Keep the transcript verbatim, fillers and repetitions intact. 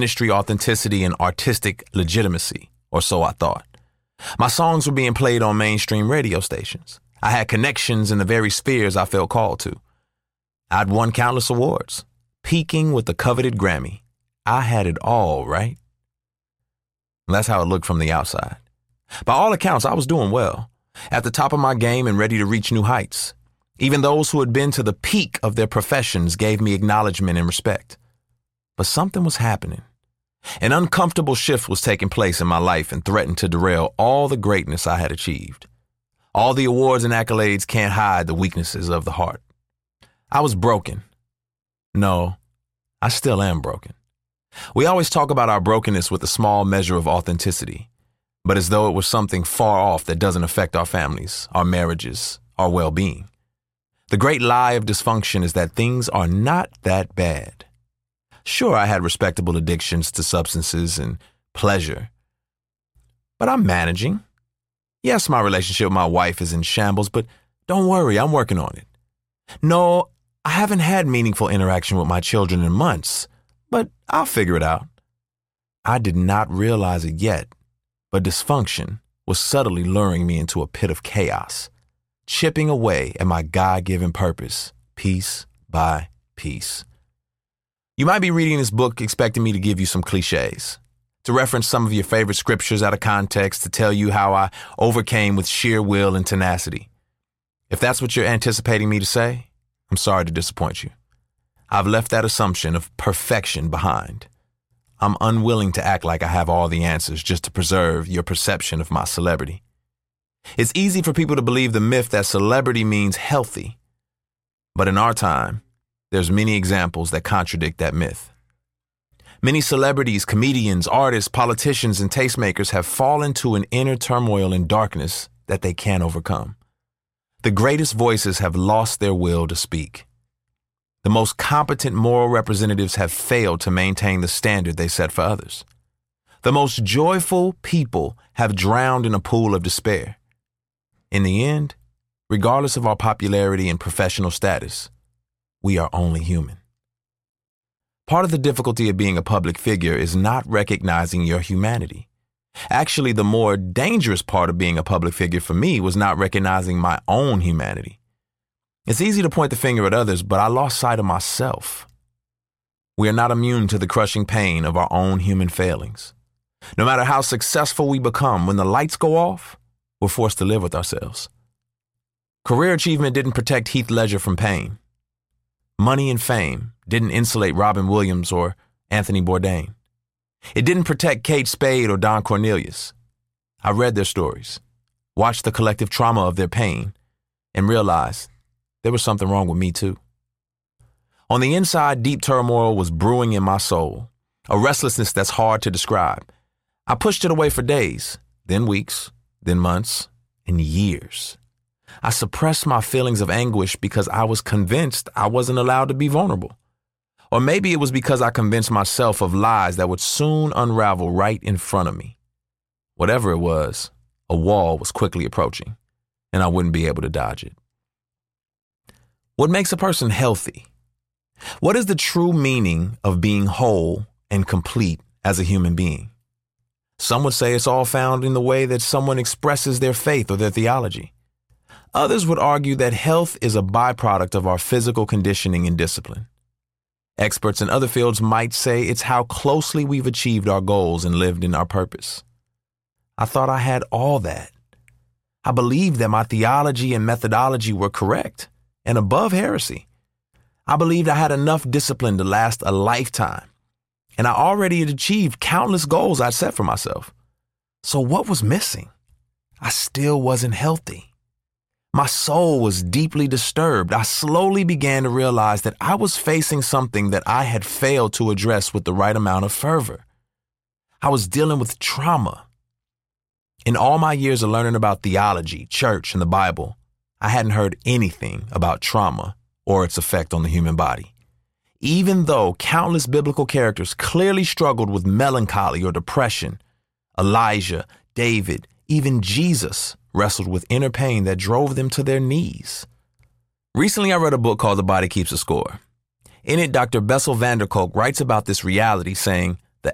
ministry authenticity and artistic legitimacy, or so I thought. My songs were being played on mainstream radio stations. I had connections in the very spheres I felt called to. I'd won countless awards, peaking with the coveted Grammy. I had it all, right? That's how it looked from the outside. By all accounts, I was doing well, at the top of my game and ready to reach new heights. Even those who had been to the peak of their professions gave me acknowledgement and respect. But something was happening. An uncomfortable shift was taking place in my life and threatened to derail all the greatness I had achieved. All the awards and accolades can't hide the weaknesses of the heart. I was broken. No, I still am broken. We always talk about our brokenness with a small measure of authenticity, but as though it was something far off that doesn't affect our families, our marriages, our well-being. The great lie of dysfunction is that things are not that bad. Sure, I had respectable addictions to substances and pleasure, but I'm managing. Yes, my relationship with my wife is in shambles, but don't worry, I'm working on it. No, I haven't had meaningful interaction with my children in months, but I'll figure it out. I did not realize it yet, but dysfunction was subtly luring me into a pit of chaos, chipping away at my God-given purpose, piece by piece. You might be reading this book expecting me to give you some cliches, to reference some of your favorite scriptures out of context, to tell you how I overcame with sheer will and tenacity. If that's what you're anticipating me to say, I'm sorry to disappoint you. I've left that assumption of perfection behind. I'm unwilling to act like I have all the answers just to preserve your perception of my celebrity. It's easy for people to believe the myth that celebrity means healthy. But in our time, there's many examples that contradict that myth. Many celebrities, comedians, artists, politicians, and tastemakers have fallen to an inner turmoil and darkness that they can't overcome. The greatest voices have lost their will to speak. The most competent moral representatives have failed to maintain the standard they set for others. The most joyful people have drowned in a pool of despair. In the end, regardless of our popularity and professional status, we are only human. Part of the difficulty of being a public figure is not recognizing your humanity. Actually, the more dangerous part of being a public figure for me was not recognizing my own humanity. It's easy to point the finger at others, but I lost sight of myself. We are not immune to the crushing pain of our own human failings. No matter how successful we become, when the lights go off, we're forced to live with ourselves. Career achievement didn't protect Heath Ledger from pain. Money and fame didn't insulate Robin Williams or Anthony Bourdain. It didn't protect Kate Spade or Don Cornelius. I read their stories, watched the collective trauma of their pain, and realized there was something wrong with me too. On the inside, deep turmoil was brewing in my soul, a restlessness that's hard to describe. I pushed it away for days, then weeks, then months, and years. I suppressed my feelings of anguish because I was convinced I wasn't allowed to be vulnerable. Or maybe it was because I convinced myself of lies that would soon unravel right in front of me. Whatever it was, a wall was quickly approaching, and I wouldn't be able to dodge it. What makes a person healthy? What is the true meaning of being whole and complete as a human being? Some would say it's all found in the way that someone expresses their faith or their theology. Others would argue that health is a byproduct of our physical conditioning and discipline. Experts in other fields might say it's how closely we've achieved our goals and lived in our purpose. I thought I had all that. I believed that my theology and methodology were correct and above heresy. I believed I had enough discipline to last a lifetime, and I already had achieved countless goals I'd set for myself. So what was missing? I still wasn't healthy. My soul was deeply disturbed. I slowly began to realize that I was facing something that I had failed to address with the right amount of fervor. I was dealing with trauma. In all my years of learning about theology, church, and the Bible, I hadn't heard anything about trauma or its effect on the human body. Even though countless biblical characters clearly struggled with melancholy or depression, Elijah, David, even Jesus wrestled with inner pain that drove them to their knees. Recently, I read a book called The Body Keeps a Score. In it, Doctor Bessel van der Kolk writes about this reality, saying,